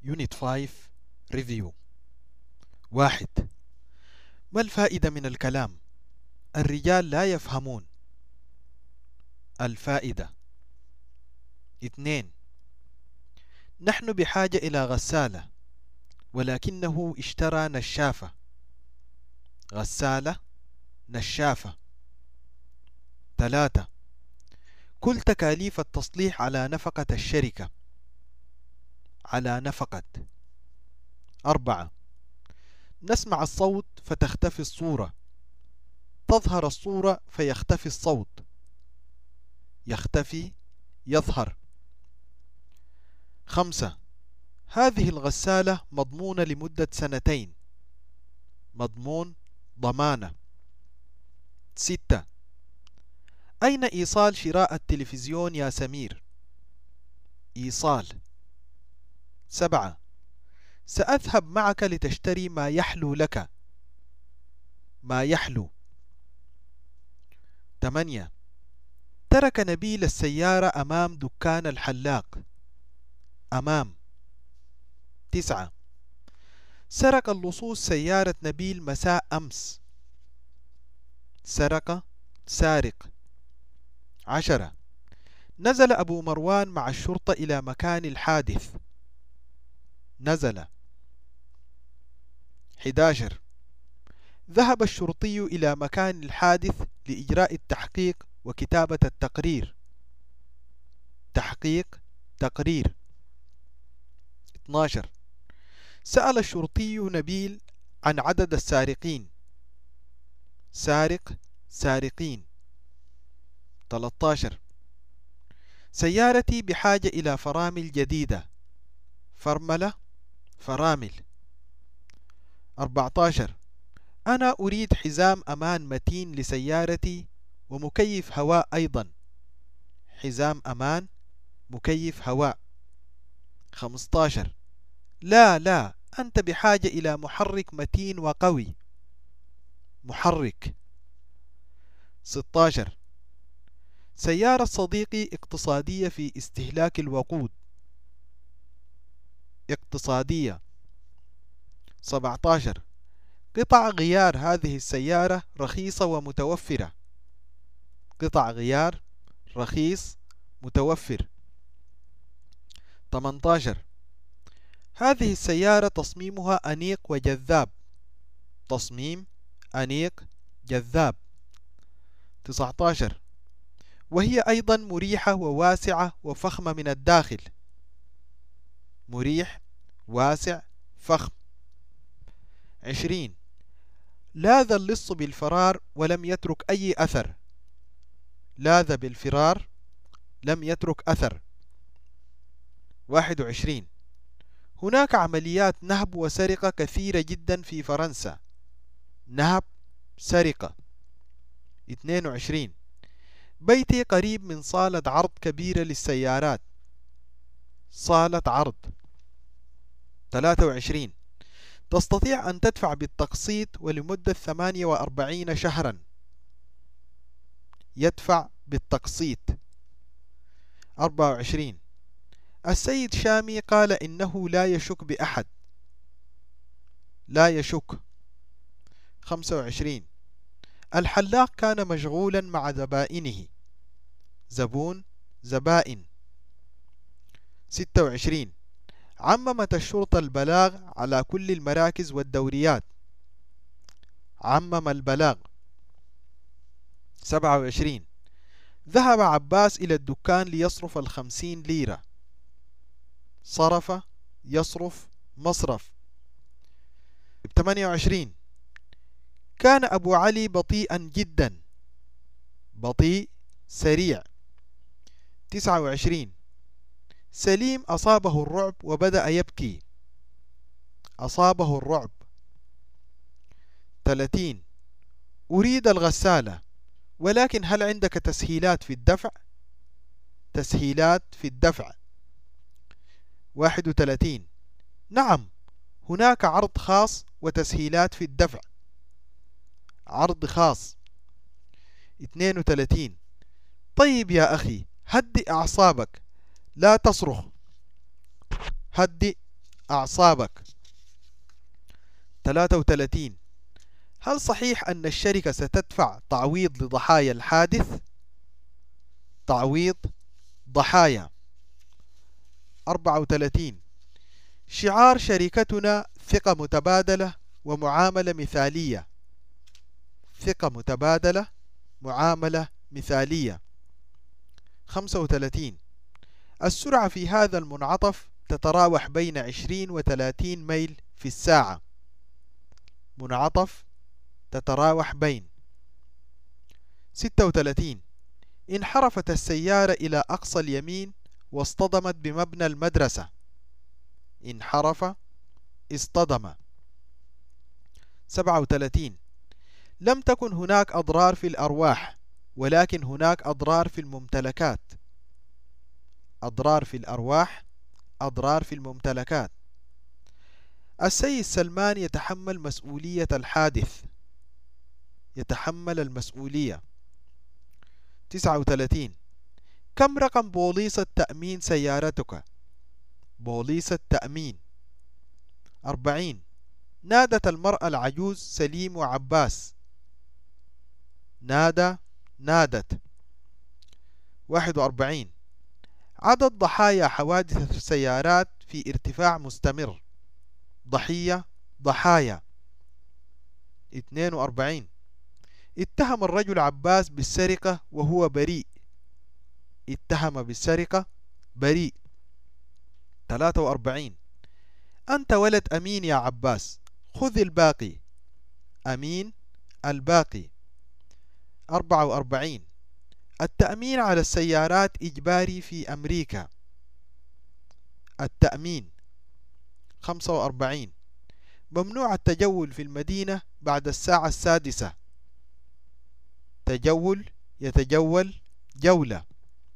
Unit 5 Review. 1. ما الفائدة من الكلام؟ الرجال لا يفهمون. الفائدة. 2. نحن بحاجة إلى غسالة، ولكنه اشترى نشافة. غسالة، نشافة. 3. كل تكاليف التصليح على نفقة الشركة. على نفقة. 4. نسمع الصوت فتختفي الصورة. تظهر الصورة فيختفي الصوت. يختفي، يظهر. 5. هذه الغسالة مضمونة لمدة 2 سنين. مضمون، ضمانة. 6. أين إيصال شراء التلفزيون يا سمير؟ إيصال. 7. سأذهب معك لتشتري ما يحلو لك. ما يحلو. 8. ترك نبيل السيارة أمام دكان الحلاق. أمام. 9. سرق اللصوص سيارة نبيل مساء أمس. سرق، سارق. 10. نزل أبو مروان مع الشرطة إلى مكان الحادث. نزل. 11. ذهب الشرطي إلى مكان الحادث لإجراء التحقيق وكتابة التقرير. تحقيق، تقرير. 12. سأل الشرطي نبيل عن عدد السارقين. سارق، سارقين. 13. سيارتي بحاجة إلى فرامل جديدة. فرملة، فرامل. 14. أنا أريد حزام أمان متين لسيارتي ومكيف هواء أيضا. حزام أمان، مكيف هواء. 15. لا، أنت بحاجة إلى محرك متين وقوي. محرك. 16. سيارة صديقي اقتصادية في استهلاك الوقود. اقتصادية. 17. قطع غيار هذه السيارة رخيصة ومتوفرة. قطع غيار، رخيص، متوفر. 18. هذه السيارة تصميمها أنيق وجذاب. تصميم أنيق، جذاب. 19. وهي أيضا مريحة وواسعة وفخمة من الداخل. مريح، واسع، فخم. 20. لاذ اللص بالفرار ولم يترك أي أثر. لاذ بالفرار، لم يترك أثر. 21. هناك عمليات نهب وسرقة كثيرة جدا في فرنسا. نهب، سرقة. 22. بيتي قريب من صالة عرض كبيرة للسيارات. صالة عرض. 23. تستطيع أن تدفع بالتقسيط ولمدة 48 شهرا. يدفع بالتقسيط. 24. السيد شامي قال إنه لا يشك بأحد. لا يشك. 25. الحلاق كان مشغولا مع زبائنه. زبون، زبائن. 26. عممت الشرطة البلاغ على كل المراكز والدوريات. عمم البلاغ. 27. ذهب عباس إلى الدكان ليصرف 50 ليرة. صرف، يصرف، مصرف. 28. كان أبو علي بطيئا جدا. بطيء، سريع. 29. سليم أصابه الرعب وبدأ يبكي. أصابه الرعب. 30. أريد الغسالة، ولكن هل عندك تسهيلات في الدفع؟ تسهيلات في الدفع. 31. نعم، هناك عرض خاص وتسهيلات في الدفع. عرض خاص. 32. طيب يا أخي، هدئ أعصابك، لا تصرخ. هدئ أعصابك. 33. هل صحيح أن الشركة ستدفع تعويض لضحايا الحادث؟ تعويض ضحايا. 34. شعار شركتنا ثقة متبادلة ومعاملة مثالية. ثقة متبادلة، معاملة مثالية. 35. السرعة في هذا المنعطف تتراوح بين 20 و 30 ميل في الساعة. منعطف تتراوح بين. 36. انحرفت السيارة إلى أقصى اليمين واصطدمت بمبنى المدرسة. انحرف، اصطدم. 37. لم تكن هناك أضرار في الأرواح، ولكن هناك أضرار في الممتلكات. أضرار في الأرواح، أضرار في الممتلكات. السيد سلمان يتحمل مسؤولية الحادث. يتحمل المسؤولية. 39. كم رقم بوليصة تأمين سيارتك؟ بوليصة تأمين. 40. نادت المرأة العجوز سليم وعباس. نادت. 41. عدد ضحايا حوادث السيارات في ارتفاع مستمر. ضحايا. 42. اتهم الرجل عباس بالسرقة وهو بريء. اتهم بالسرقة، بريء. 43. أنت ولد أمين يا عباس، خذ الباقي. أمين، الباقي. 44. التأمين على السيارات إجباري في أمريكا. التأمين. 45. ممنوع التجول في المدينة بعد الساعة 6. تجول، يتجول، جولة.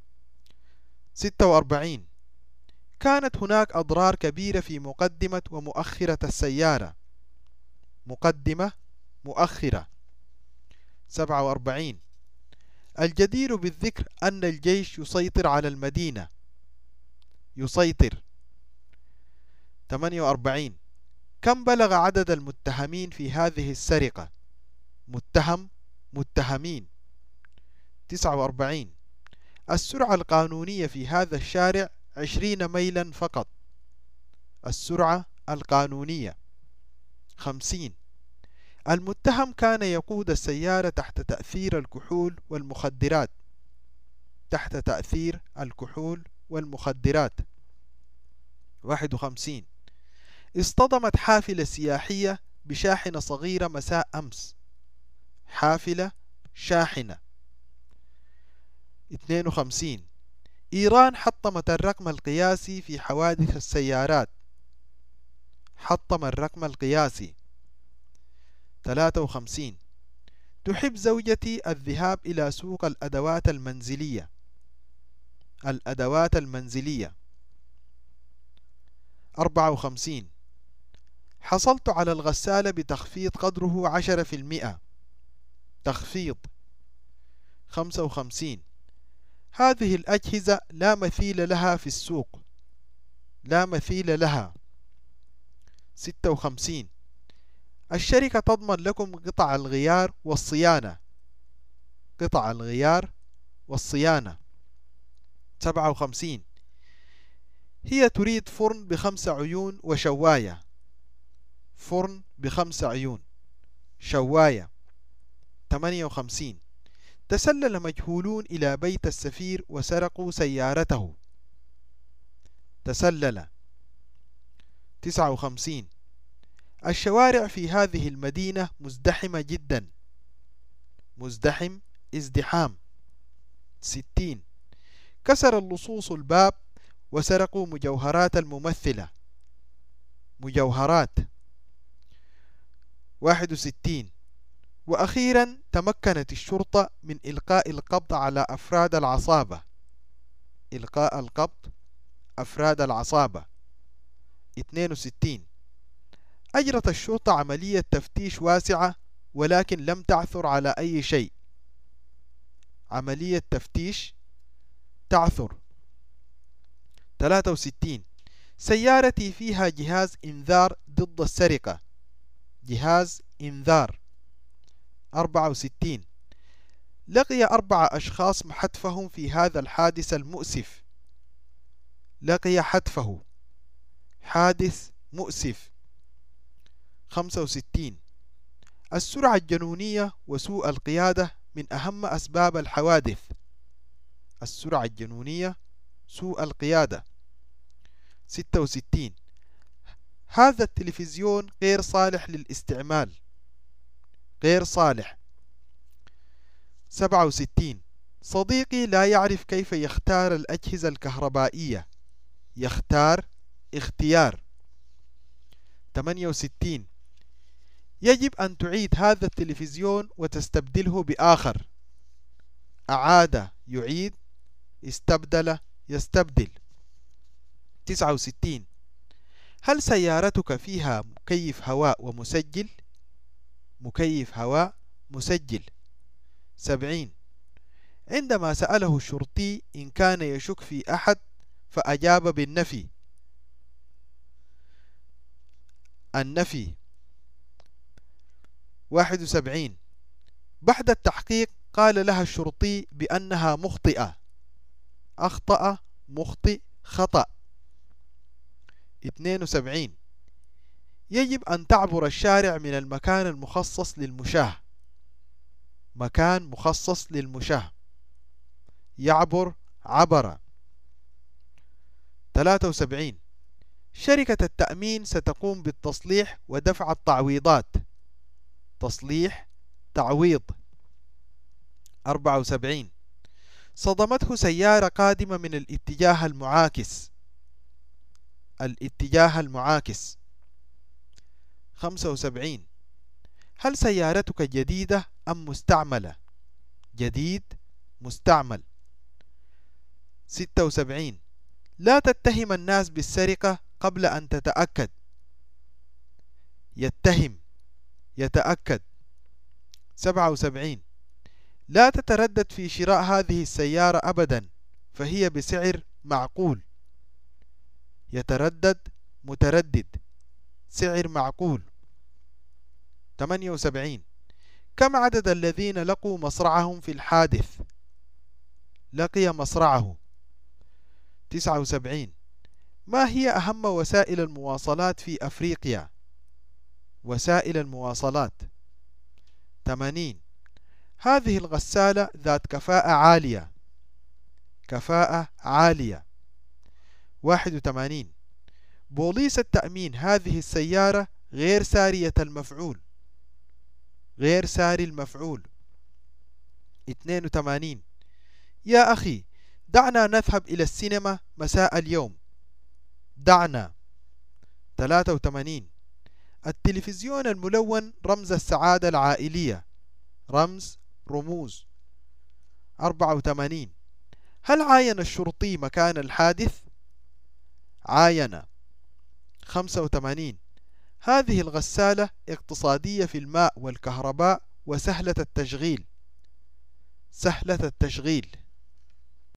46. كانت هناك أضرار كبيرة في مقدمة ومؤخرة السيارة. مقدمة، مؤخرة. 47. الجدير بالذكر أن الجيش يسيطر على المدينة. يسيطر. 48. كم بلغ عدد المتهمين في هذه السرقة؟ متهم، متهمين. 49. السرعة القانونية في هذا الشارع 20 ميلا فقط. السرعة القانونية. 50. المتهم كان يقود السيارة تحت تأثير الكحول والمخدرات. تحت تأثير الكحول والمخدرات. 51. اصطدمت حافلة سياحية بشاحنة صغيرة مساء أمس. حافلة، شاحنة. 52. إيران حطمت الرقم القياسي في حوادث السيارات. حطم الرقم القياسي. 53. تحب زوجتي الذهاب إلى سوق الأدوات المنزلية. الأدوات المنزلية. 54. حصلت على الغسالة بتخفيض قدره 10%. تخفيض. 55. هذه الأجهزة لا مثيل لها في السوق. لا مثيل لها. 56. الشركة تضمن لكم قطع الغيار والصيانة. قطع الغيار والصيانة. 57. هي تريد فرن ب5 عيون وشواية. فرن ب5 عيون، شواية. 58. تسلل مجهولون إلى بيت السفير وسرقوا سيارته. تسلل. 59. الشوارع في هذه المدينة مزدحمة جدا. مزدحم، ازدحام. 60. كسر اللصوص الباب وسرقوا مجوهرات الممثلة. مجوهرات. 61. وأخيرا تمكنت الشرطة من إلقاء القبض على أفراد العصابة. إلقاء القبض أفراد العصابة. 62. أجرت الشرطة عملية تفتيش واسعة ولكن لم تعثر على أي شيء. عملية تفتيش، تعثر. 63. سيارتي فيها جهاز إنذار ضد السرقة. جهاز إنذار. 64. لقي 4 أشخاص حتفهم في هذا الحادث المؤسف. لقي حتفه. حادث مؤسف. 65. السرعة الجنونية وسوء القيادة من أهم أسباب الحوادث. السرعة الجنونية، سوء القيادة. 66. هذا التلفزيون غير صالح للاستعمال. غير صالح. 67. صديقي لا يعرف كيف يختار الأجهزة الكهربائية. يختار اختيار. 68. يجب أن تعيد هذا التلفزيون وتستبدله بآخر. أعاد، يعيد. استبدل، يستبدل. 69. هل سيارتك فيها مكيف هواء ومسجل؟ مكيف هواء، مسجل. 70. عندما سأله الشرطي إن كان يشك في أحد فأجاب بالنفي. النفي. 71. بعد التحقيق قال لها الشرطي بأنها مخطئة. أخطأ، مخطئ، خطأ. 72. يجب أن تعبر الشارع من المكان المخصص للمشاة. مكان مخصص للمشاة. يعبر، عبر. 73. شركة التأمين ستقوم بالتصليح ودفع التعويضات. تصليح، تعويض. 74. صدمته سيارة قادمة من الاتجاه المعاكس. الاتجاه المعاكس. 75. هل سيارتك جديدة أم مستعملة؟ جديد، مستعمل. 76. لا تتهم الناس بالسرقة قبل أن تتأكد. يتهم، يتأكد. 77. لا تتردد في شراء هذه السيارة أبدا فهي بسعر معقول. يتردد، متردد، سعر معقول. 78. كم عدد الذين لقوا مصرعهم في الحادث؟ لقي مصرعه. 79. ما هي أهم وسائل المواصلات في أفريقيا؟ وسائل المواصلات. 80. هذه الغسالة ذات كفاءة عالية. كفاءة عالية. 81. بوليس التأمين هذه السيارة غير سارية المفعول. غير ساري المفعول. 82. يا أخي دعنا نذهب إلى السينما مساء اليوم. دعنا. 83. التلفزيون الملون رمز السعادة العائلية. رمز، رموز. 84. هل عاين الشرطي مكان الحادث؟ عاين. 85. هذه الغسالة اقتصادية في الماء والكهرباء وسهلة التشغيل. سهلة التشغيل.